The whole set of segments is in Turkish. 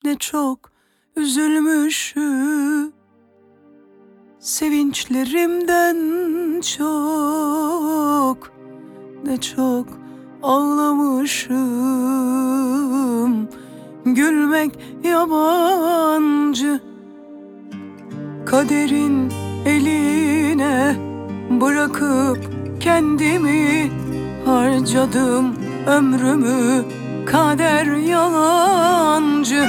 ne çok üzülmüşüm. Sevinçlerimden çok, ne çok ağlamışım. Gülmek yabancı, kaderin eline bırakıp kendimi harcadım ömrümü. Kader yalancı.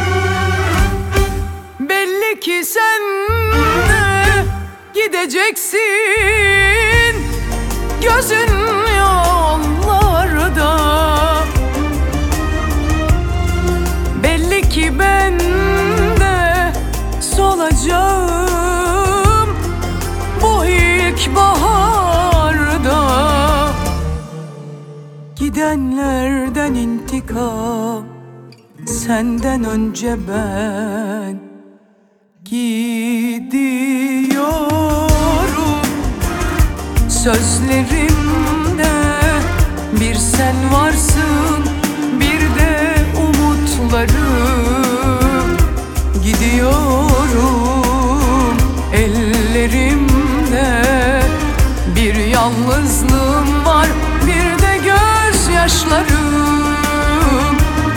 Belli ki sen de gideceksin, gözün yollarda. Belli ki ben de solacağım bu ilk baharda. Gidenlerden intikam, senden önce ben gidiyorum. Sözlerimde bir sen varsın, bir de umutlarım. Gidiyorum, ellerimde bir yalnızlığım var, bir de gözyaşlarım.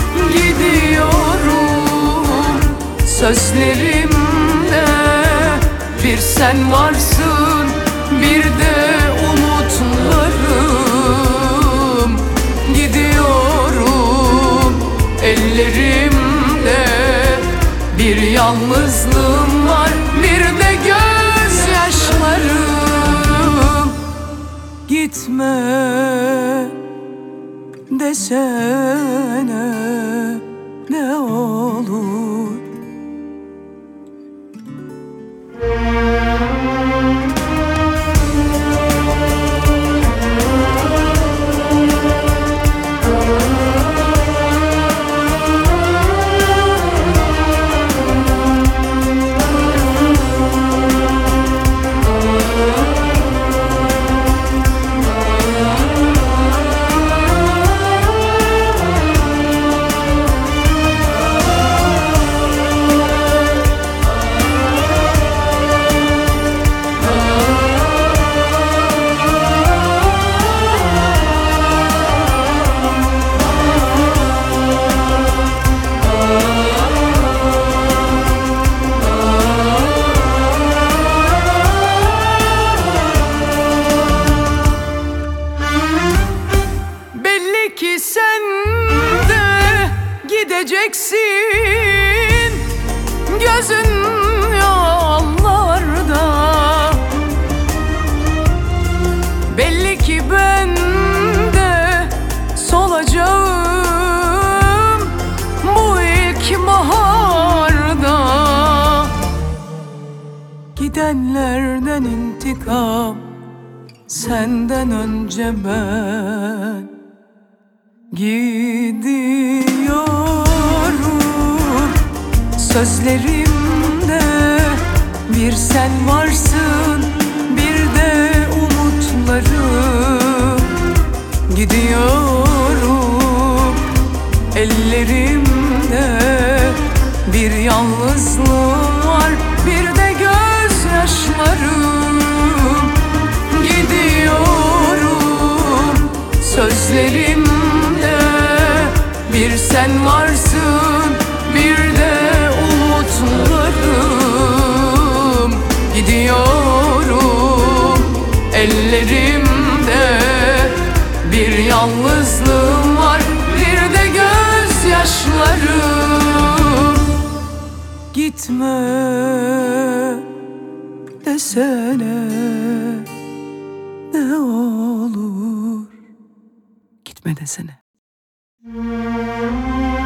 Gidiyorum, sözlerimde bir sen varsın, bir de umutlarım. Gidiyorum, ellerimde bir yalnızlığım var, bir de gözyaşlarım. Gitme desene ne olur. Ki sen de gideceksin, gözün yollarda. Belli ki ben de solacağım bu ilk baharda. Gidenlerden intikam, senden önce ben gidiyorum. Sözlerimde bir sen varsın, bir de umutlarım. Gidiyorum, ellerimde bir yalnızlığım var, bir de gözyaşlarım. Gidiyorum, sözlerimde bir sen varsın, bir de umutlarım. Gidiyorum, ellerimde bir yalnızlığım var, bir de gözyaşlarım. Gitme desene ne olur. Gitme desene.